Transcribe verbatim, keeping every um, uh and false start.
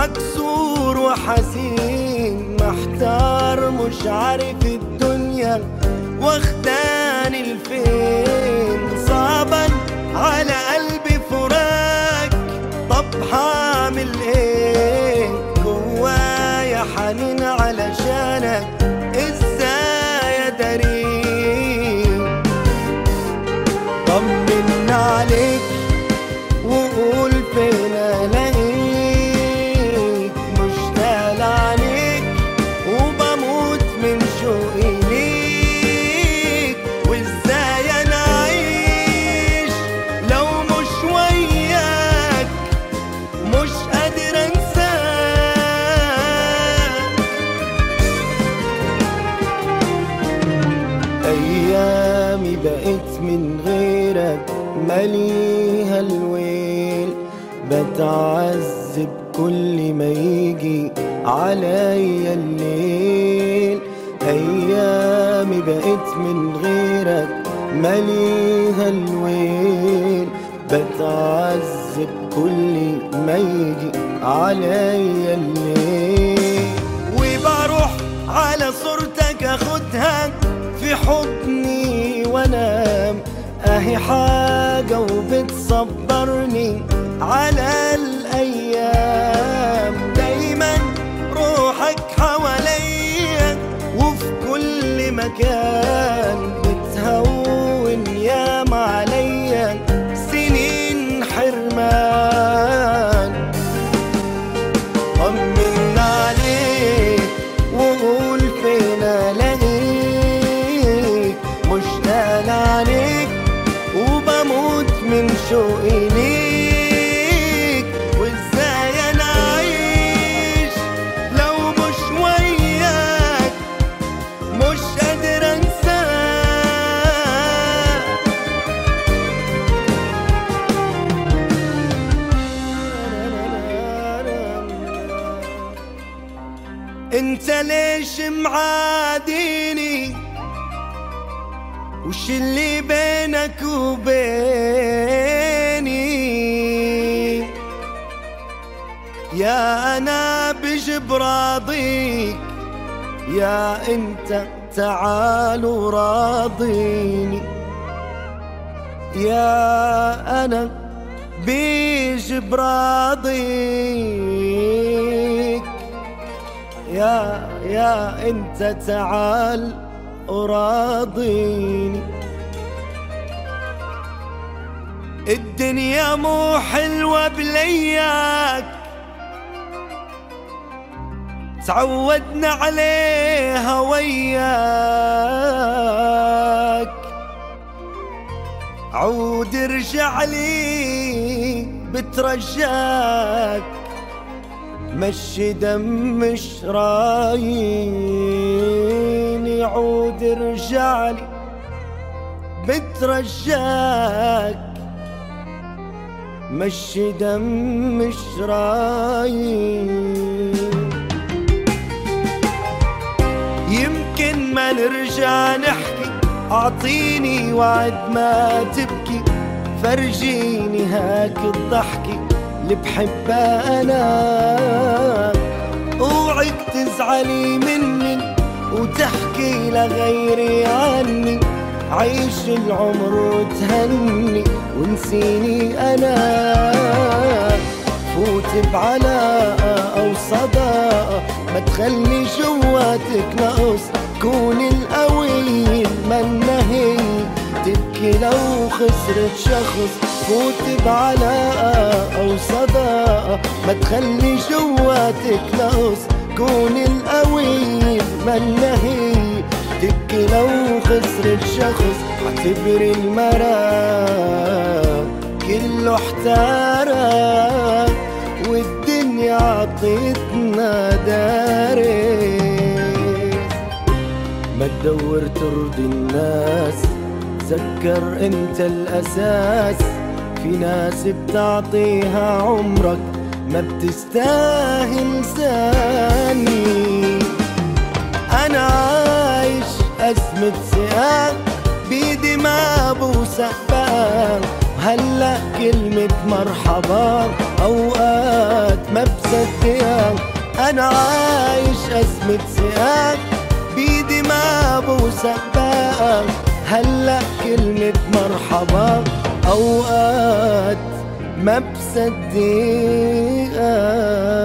مكسور وحزين محتار مش عارف الدنيا واخداني لفين. صعبا على قلبي فراق، طب هعمل ايه؟ جوايا حنين علشانك ازاي اداريه؟ طمن عليك وقول فين الاقيك، مشتاق لعينيك وبموت من شوقي ليك. وازاي انا اعيش لو مش وياك، مش قادر انساك. ايامي بقت من غيرك ماليها الويل، بتعذب كل ما يجي عليا الليل. ايامي بقت من غيرك ماليها الويل، بتعذب كل ما يجي عليا الليل. وبروح على صورتك اخدها في حضني وانام، اهي حاجة وبتصبرني على الايام. دايما روحك حواليا وفي كل مكان، بتهون ياما عليا سنين حرمان. طمن عليك وقول فين الاقيك، مشتاق لعينيك وبموت من شوقي ليك. وازاي انا اعيش لو مش وياك، مش قادر انساك. انت ليش معاديني؟ وش اللي بينك وبيني؟ يا انا بجب راضيك، يا انت تعال وراضيني. يا انا بجب راضيك، يا يا انت تعال وراضيني. الدنيا مو حلوة بلياك، تعودنا عليها وياك. عود ارجع لي بترجاك، مشي دمش رايني. عود ارجع لي بترجاك، مشي دمش رايني. يمكن ما نرجع نحكي، اعطيني وعد ما تبكي، فرجيني هاك الضحكي اللي بحبها انا. اوعك تزعلي مني وتحكي لغيري عني، عيش العمر وتهني ونسيني انا. فوت بعلاقة او صداقة، ما تخلي جواتك نقص، كون القوي منا هي تبكي لو خسرت شخص. فوت بعلاقة او صداقة، ما تخلي جواتك نقص، كون القوي منا هي تبكي لو خسرت شخص. اعتبري المرا كله احترق، والدنيا عطيتنا دارس. ما تدور ترضي الناس، تذكر انت الاساس. في ناس بتعطيها عمرك ما بتستاهل ثاني. انا عايش ازمة سقاق بيدي ما بوسع بقى، هلا كلمة مرحبا أوقات ما بصدقها. أنا عايش أزمة ثقة بيدي ما بوثق بقى. هلا كلمة مرحبا أوقات ما بصدقها.